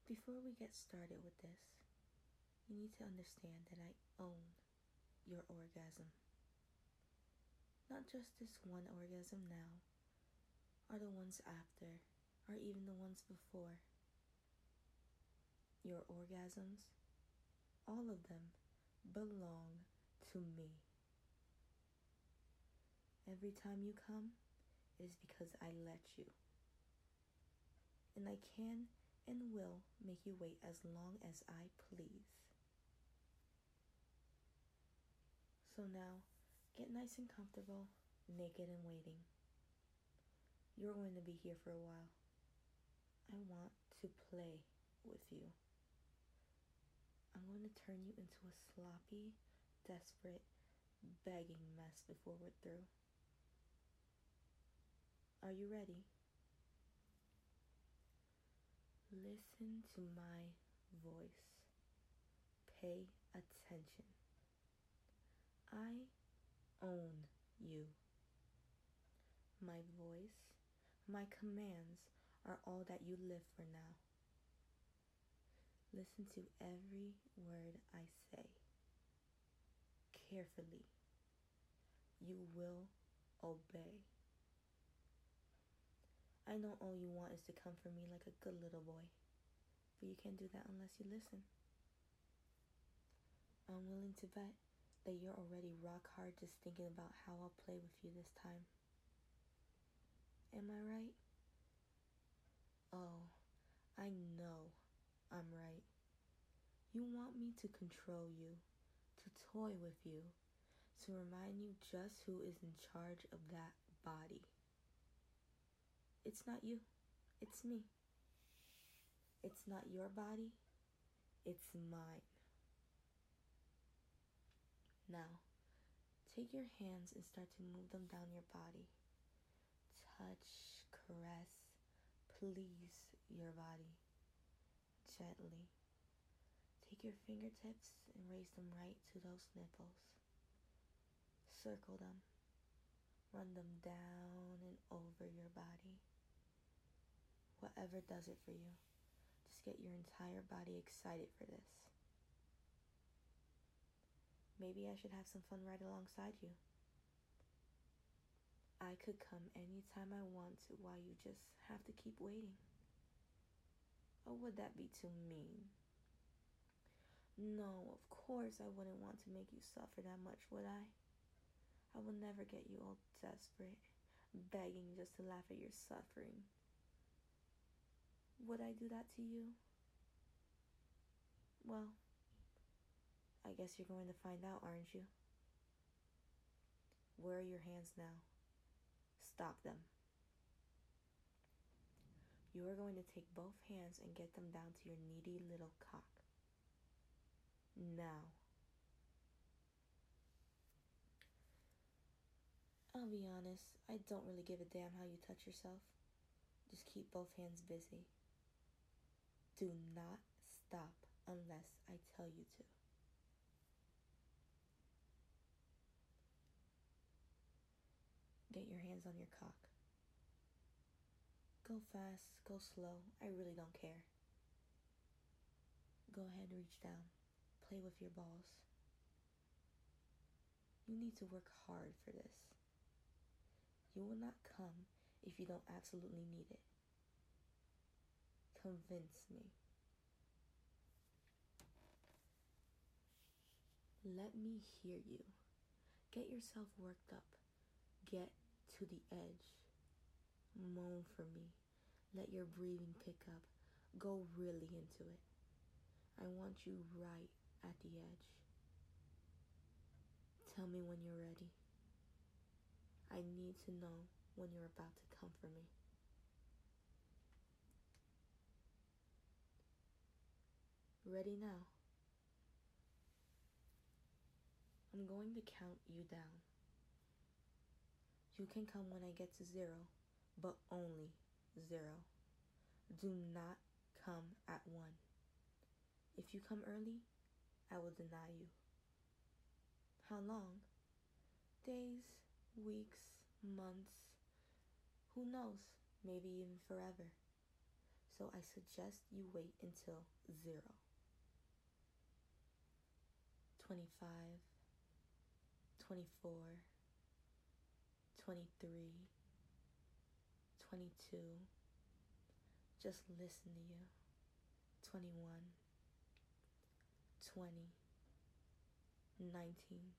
Before we get started with this, you need to understand that I own your orgasm. Not just this one orgasm now, or the ones after, or even the ones before. Your orgasms, all of them, belong to me. Every time you come, it is because I let you. And I can and will make you wait as long as I please. So now, get nice and comfortable, naked and waiting. You're going to be here for a while. I want to play with you. I'm going to turn you into a sloppy, desperate, begging mess before we're through. Are you ready? Listen to my voice. Pay attention. I own you. My voice, my commands are all that you live for now. Listen to every word I say. Carefully. You will obey. I know all you want is to come for me like a good little boy, but you can't do that unless you listen. I'm willing to bet that you're already rock hard just thinking about how I'll play with you this time. Am I right? Oh, I know I'm right. You want me to control you, to toy with you, to remind you just who is in charge of that body. It's not you, it's me. It's not your body, it's mine. Now, take your hands and start to move them down your body. Touch, caress, please your body. Gently. Take your fingertips and raise them right to those nipples. Circle them. Run them down and over your body. Whatever does it for you. Just get your entire body excited for this. Maybe I should have some fun right alongside you. I could come anytime I want to while you just have to keep waiting. Or would that be too mean? No, of course I wouldn't want to make you suffer that much, would I? I would never get you all desperate, begging just to laugh at your suffering. Would I do that to you? Well, I guess you're going to find out, aren't you? Where are your hands now? Stop them. You are going to take both hands and get them down to your needy little cock. Now. I'll be honest, I don't really give a damn how you touch yourself. Just keep both hands busy. Do not stop unless I tell you to. Get your hands on your cock. Go fast, go slow, I really don't care. Go ahead, reach down. Play with your balls. You need to work hard for this. You will not come if you don't absolutely need it. Convince me. Let me hear you. Get yourself worked up. Get to the edge. Moan for me. Let your breathing pick up. Go really into it. I want you right at the edge. Tell me when you're ready. I need to know when you're about to come for me. Ready now? I'm going to count you down. You can come when I get to 0, but only 0. Do not come at 1. If you come early, I will deny you. How long? Days, weeks, months, who knows, maybe even forever. So I suggest you wait until 0. 25, 24, 23, 22. Just listen to you. 21, 20, 19,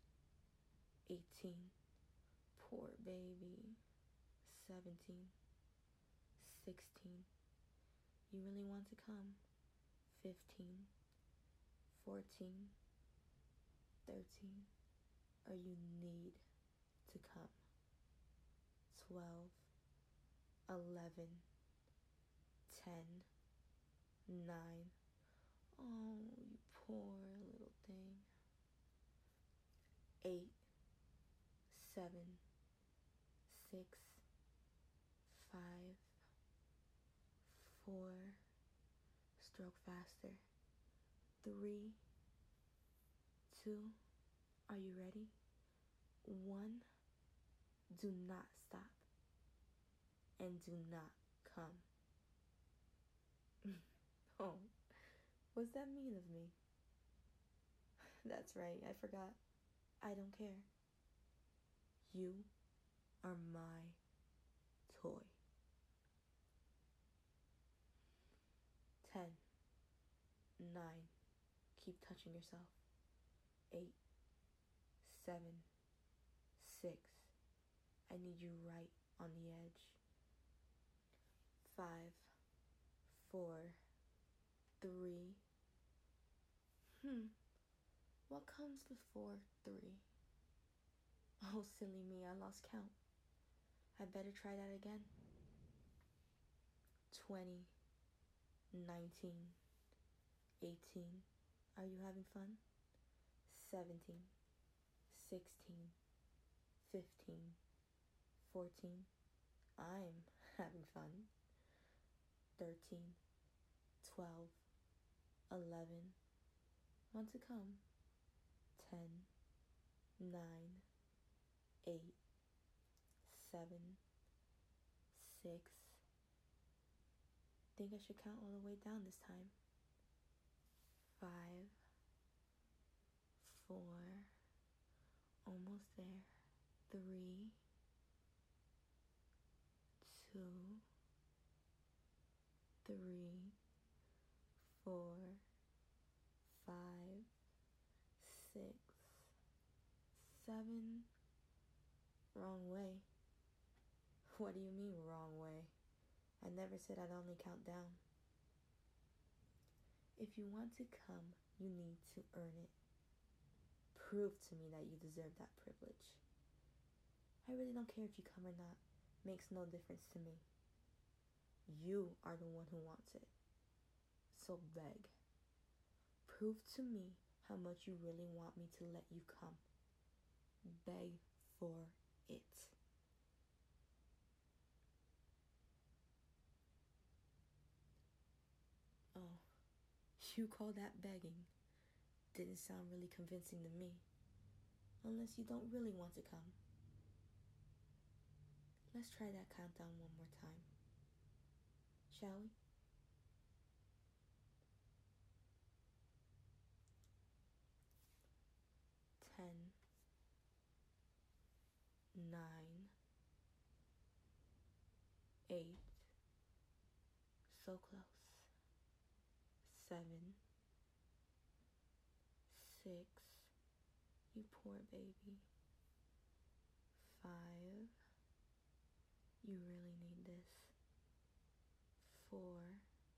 18. Poor baby. 17, 16. You really want to come? 15, 14, 13. Or you need to come? 12, 11, 10, 9. Oh, you poor little thing. 8, 7, 6, 5, 4. Stroke faster. 3, 2. Are you ready? 1. Do not stop. And do not come. Oh, what's that mean of me? That's right, I forgot. I don't care. You are my toy. 10, 9. Keep touching yourself. 8, 7, 6. I need you right on the edge. 5, 4, 3. What comes before 3? Oh, silly me, I lost count. I better try that again. 20, 19, 18. Are you having fun? 17, 16, 15, 14. I'm having fun. 13, 12, 11. Want to come? 10, 9, 8, 7, 6. Think I should count all the way down this time. 5, 4. Almost there. 3, 2, 3, 4, 5, 6, 7. Wrong way. What do you mean, wrong way? I never said I'd only count down. If you want to come, you need to earn it. Prove to me that you deserve that privilege. I really don't care if you come or not. Makes no difference to me. You are the one who wants it. So beg. Prove to me how much you really want me to let you come. Beg for it. Oh, you call that begging? Didn't sound really convincing to me. Unless you don't really want to come. Let's try that countdown one more time. Shall we? 10, 9, 8. So close. 7, 6. You poor baby. 5. You really need this. 4,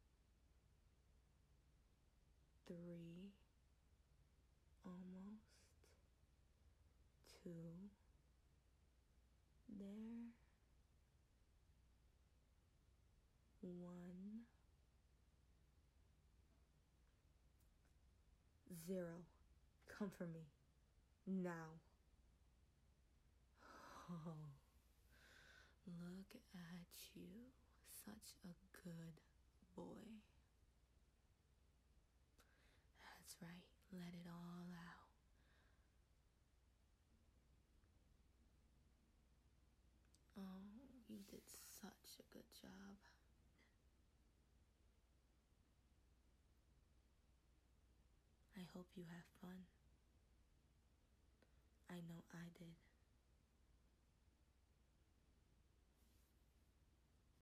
3. Almost. 2. There. 1. 0. Come for me. Now. Oh, look at you. Such a good boy. That's right. Let it all out. Oh, you did such a good job. hope you have fun. I know I did.